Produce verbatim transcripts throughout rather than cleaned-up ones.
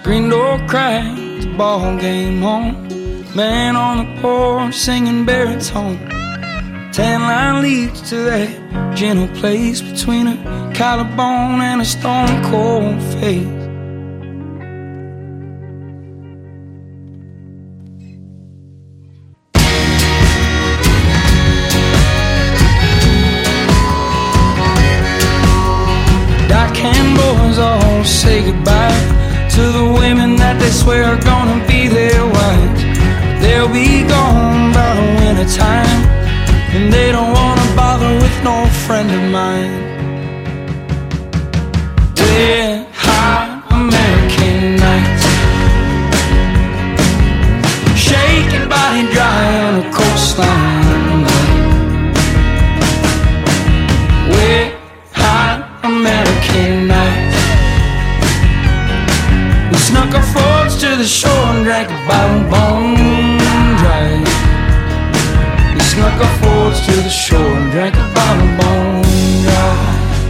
Screen door cracked, the ball game on. Man on the porch singing baritone. Tan line leads to that gentle place between a collarbone and a stone cold face. Boys all say goodbye to the women that they swear are gonna be their wives. They'll be gone by the winter time, and they don't wanna bother with no friend of mine. Wet, hot American nights, shake your body dry on a coastline. Wet, hot American nights, we snuck our forks to the shore and drank a bottle bone dry. We snuck our forks to the shore and drank a bottle bone dry.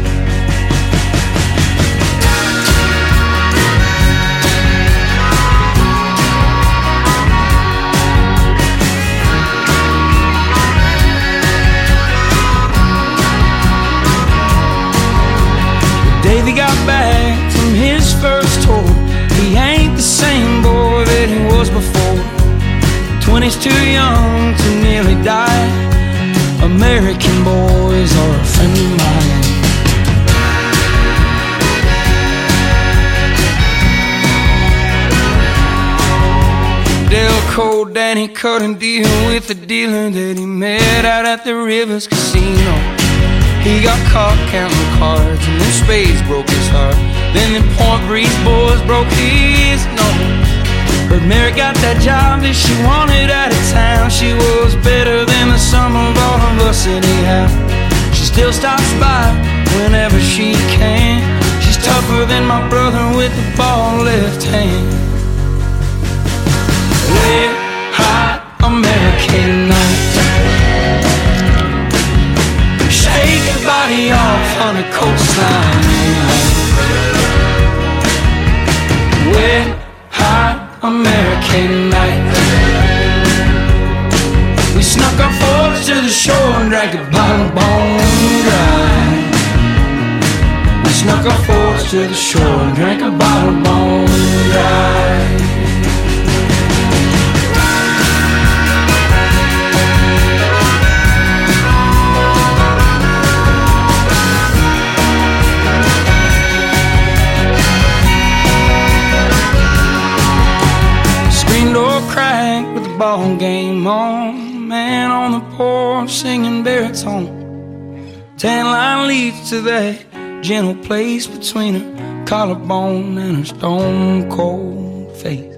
Davey got back from his first tour. He ain't the same boy that he was before. Twenty's too young to nearly die. American boys are a friend of mine. Delco Danny couldn't deal with the dealer that he met out at the Rivers Casino. He got caught counting cards, and then spades broke his heart. Then the Point Breeze boys broke his nose. But Mary got that job that she wanted out of town. She was better than the sum of all of us anyhow. She still stops by whenever she can. She's tougher than my brother with the ball left hand. Wet, hot American night, shake your body off on a coastline. Wet, hot American night, we snuck our forks to the shore and drank a bottle bone dry. We snuck our forks to the shore and drank a bottle bone dry. Crack with the ball game on. Man on the porch singing baritone. Tan line leads to that gentle place between a collarbone and a stone cold face.